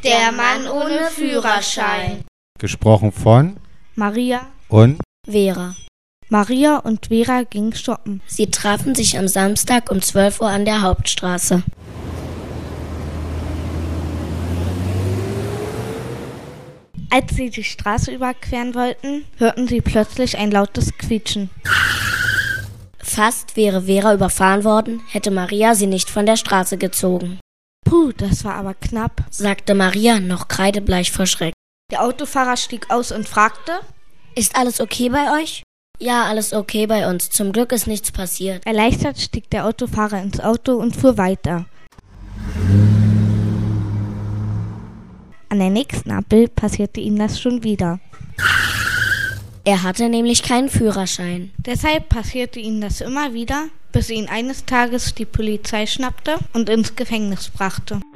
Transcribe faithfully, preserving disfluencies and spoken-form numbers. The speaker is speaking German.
Der Mann ohne Führerschein. Gesprochen von Maria und Vera. Maria und Vera gingen shoppen. Sie trafen sich am Samstag um zwölf Uhr an der Hauptstraße. Als sie die Straße überqueren wollten, hörten sie plötzlich ein lautes Quietschen. Fast wäre Vera überfahren worden, hätte Maria sie nicht von der Straße gezogen. Puh, das war aber knapp, sagte Maria, noch kreidebleich vor Schreck. Der Autofahrer stieg aus und fragte: Ist alles okay bei euch? Ja, alles okay bei uns. Zum Glück ist nichts passiert. Erleichtert stieg der Autofahrer ins Auto und fuhr weiter. An der nächsten Ampel passierte ihm das schon wieder. Er hatte nämlich keinen Führerschein. Deshalb passierte ihm das immer wieder, bis ihn eines Tages die Polizei schnappte und ins Gefängnis brachte.